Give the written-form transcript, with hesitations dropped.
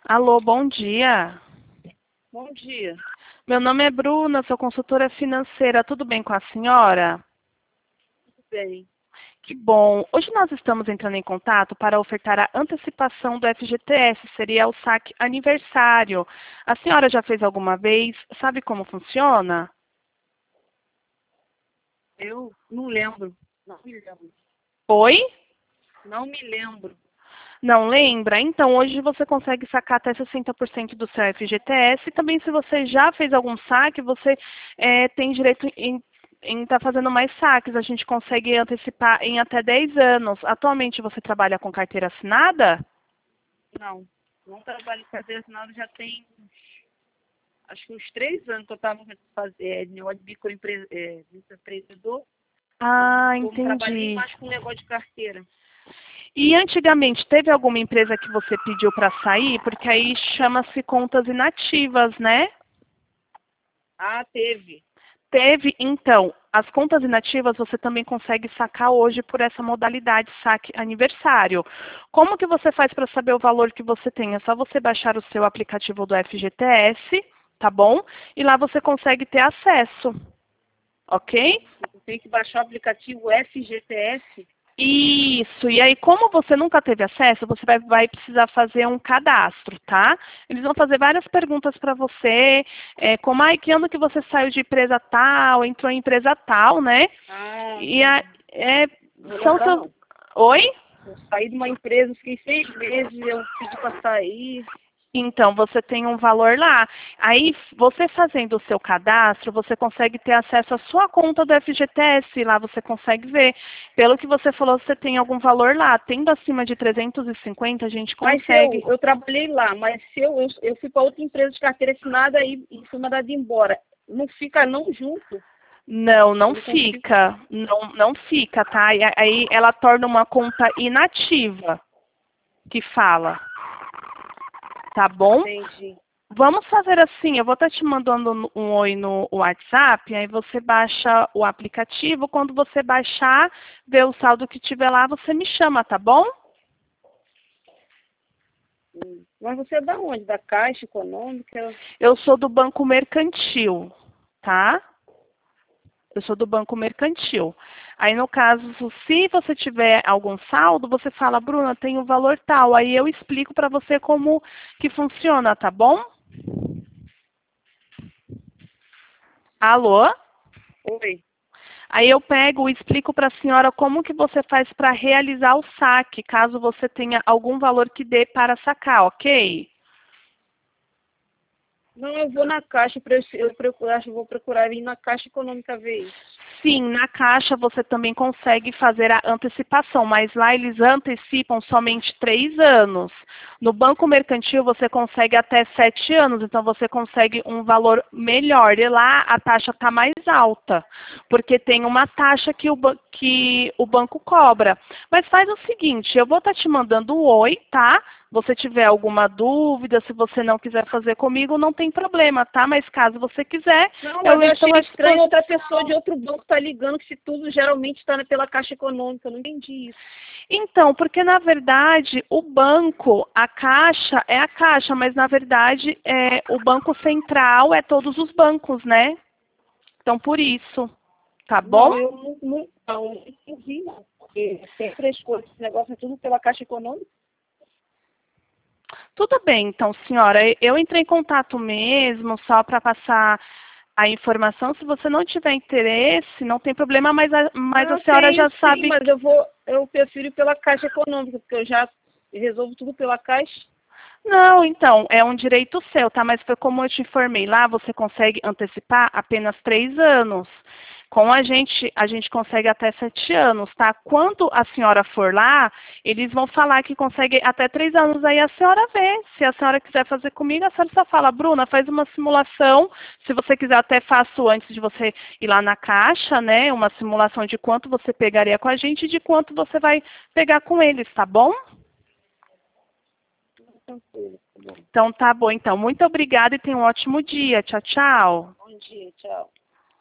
Alô, bom dia. Bom dia. Meu nome é Bruna, sou consultora financeira. Tudo bem com a senhora? Tudo bem. Que bom. Hoje nós estamos entrando em contato para ofertar a antecipação do FGTS, seria o saque aniversário. A senhora já fez alguma vez? Sabe como funciona? Eu não lembro. Não me lembro. Oi? Não me lembro. Não lembra? Então, hoje você consegue sacar até 60% do seu FGTS. E também, se você já fez algum saque, você tem direito em estar fazendo mais saques. A gente consegue antecipar em até 10 anos. Atualmente, você trabalha com carteira assinada? Não. Não trabalho em carteira assinada já tem acho que uns 3 anos que eu estava fazendo negócio de microempreendedor. Eu Ah, não trabalhei entendi. mais com negócio de carteira. E antigamente, teve alguma empresa que você pediu para sair? Porque aí chama-se contas inativas, né? Ah, teve. Teve, então, as contas inativas você também consegue sacar hoje por essa modalidade saque aniversário. Como que você faz para saber o valor que você tem? É só você baixar o seu aplicativo do FGTS, tá bom? E lá você consegue ter acesso, ok? Eu tenho que baixar o aplicativo FGTS. Isso, e aí como você nunca teve acesso, você vai precisar fazer um cadastro, tá? Eles vão fazer várias perguntas para você, como, que ano que você saiu de empresa tal, entrou em empresa tal, né? Ah, E é, não vou são lembrar seus... não. Oi? Eu saí de uma empresa, fiquei 6 meses, eu pedi para sair. Então, você tem um valor lá. Aí, você fazendo o seu cadastro, você consegue ter acesso à sua conta do FGTS. Lá você consegue ver. Pelo que você falou, você tem algum valor lá. Tendo acima de 350, a gente Mas se consegue. eu trabalhei lá, mas se eu fui para outra empresa de carteira assinada e fui mandada embora. Não fica não junto. Não, Eu não não consigo. fica. Não, não fica, tá? E aí ela torna uma conta inativa, que fala. Tá bom? Entendi. Vamos fazer assim, eu vou estar te mandando um oi no WhatsApp, aí você baixa o aplicativo, quando você baixar, vê o saldo que tiver lá, você me chama, tá bom? Mas você é da onde? Da Caixa Econômica? Eu sou do Banco Mercantil, tá? Eu sou do Banco Mercantil. Aí, no caso, se você tiver algum saldo, você fala, Bruna, tem o valor tal. Aí eu explico para você como que funciona, tá bom? Alô? Oi. Aí eu pego e explico para a senhora como que você faz para realizar o saque, caso você tenha algum valor que dê para sacar, ok? Não, eu vou na Caixa, acho que vou procurar ir na Caixa Econômica ver isso. Sim, na Caixa você também consegue fazer a antecipação, mas lá eles antecipam somente 3 anos. No Banco Mercantil você consegue até 7 anos, então você consegue um valor melhor. E lá a taxa está mais alta, porque tem uma taxa que o banco cobra. Mas faz o seguinte, eu vou estar te mandando um oi, tá? Você tiver alguma dúvida, se você não quiser fazer comigo, não tem problema, tá? Mas caso você quiser, Não, mas eu eu estou achei à estranho disposição. outra pessoa de outro banco tá ligando, que se tudo geralmente está pela Caixa Econômica. Eu não entendi isso. Então, porque na verdade o banco, a Caixa é a Caixa, mas na verdade o Banco Central é todos os bancos, né? Então por isso, tá bom? Não, eu não entendi, não. Porque sempre as coisas, esse negócio é tudo pela Caixa Econômica. Tudo bem, então, senhora, eu entrei em contato mesmo só para passar a informação. Se você não tiver interesse, não tem problema, mas a Não, senhora tenho já sim, sabe. mas eu prefiro ir pela Caixa Econômica, porque eu já resolvo tudo pela Caixa. Não, então, é um direito seu, tá? Mas foi como eu te informei lá, você consegue antecipar apenas 3 anos. Com a gente consegue até 7 anos, tá? Quando a senhora for lá, eles vão falar que consegue até 3 anos. Aí a senhora vê. Se a senhora quiser fazer comigo, a senhora só fala, Bruna, faz uma simulação. Se você quiser, até faço antes de você ir lá na caixa, né? Uma simulação de quanto você pegaria com a gente e de quanto você vai pegar com eles, tá bom? Tranquilo, tá bom. Então tá bom, então. Muito obrigada e tenha um ótimo dia. Tchau, tchau. Bom dia, tchau.